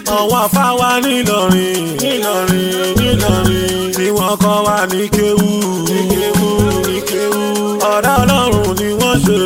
àwọn àfáwà nílọrin tí wọ́n kọ́ wa ní kéwú ọ̀rẹ́ ọlọ́run ni wọ́n ṣe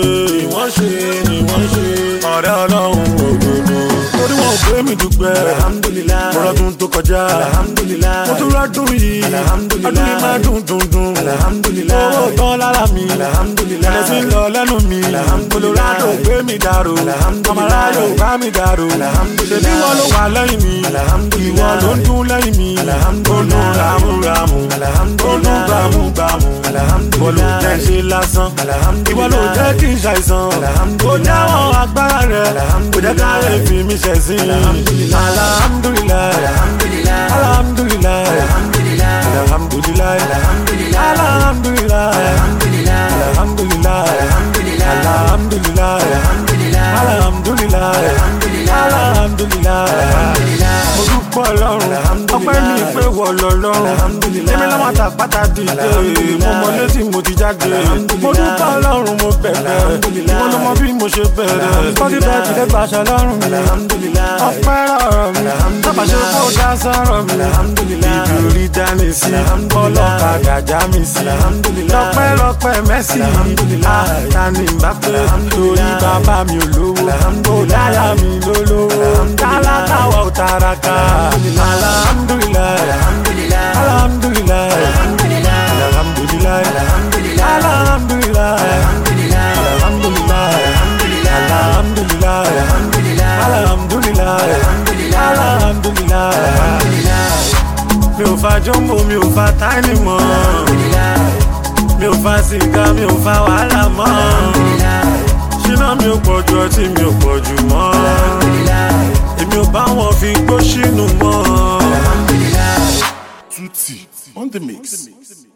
ọ̀rẹ́ ọlọ́run òdodo torí wọn ò gbé mi dúpẹ́ ọlọ́dún tó kọjá mo tún rọ́dún yìí ọdún yìí máa dùn owó tán lára mi ẹ̀rẹ́ sí ń lọ lẹ́nu mi Colorado gbé mi dàrú ọmọláyò bá mi dàrú ṣèbí wọn ló wà lẹ́yìn mi ìwọ ló ń dún lẹ́yìn mi ó dún ramúramù ó dún gbàmúgbàmù bọ́lú jẹ́ ṣe lásán ìwọ ló jẹ́ kí n ṣàìsàn ó jáwọ́ agbára rẹ̀ kò jẹ́ ká lè fi mi ṣẹ̀sín alhamdulilayi alhamdulilayi alhamdulilayi alhamdulilayi alhamdulilayi alhamdulilayi alhamdulilayi alhamdulilayi mo dúpẹ́ Ọlọ́run ọpẹ́ mi pé wọ lọ́lọ́run èmi lọ́mọ àtàpátá dìde mo mọ létí mo ti jáde mo dúpẹ́ Ọlọ́run mo bẹ̀rẹ̀ ìwọ ló mọ bí mo ṣe bẹ̀rẹ̀ Spotify ti dé gbàṣẹ lọ́rùn mi ọpẹ́ rọrọ̀ mi tábà ṣe kó dá sọ̀rọ̀ mi ibi orí dání sí ọlọ́kadà já mi sí lọ́pẹ́lọpẹ́ Messi àtàní Mbappé torí bàbá mi ò lówó ó dáyà mi lólówó tálákà wà ó tàràkà alhamdulilayi alhamdulilayi alhamdulilayi alhamdulilayi alhamdulilayi alhamdulilayi alhamdulilayi alhamdulilayi mi ò fa jumbo mi ò fa tiny mọ́ mi ò fa sìgá mi ò fa wàhálà mọ́ ṣínà mi ò pọ̀jù ọtí mi ò pọ̀jù mọ́ èmi ò bá wọn fi gbó sínú mọ́. Tutti on the mix.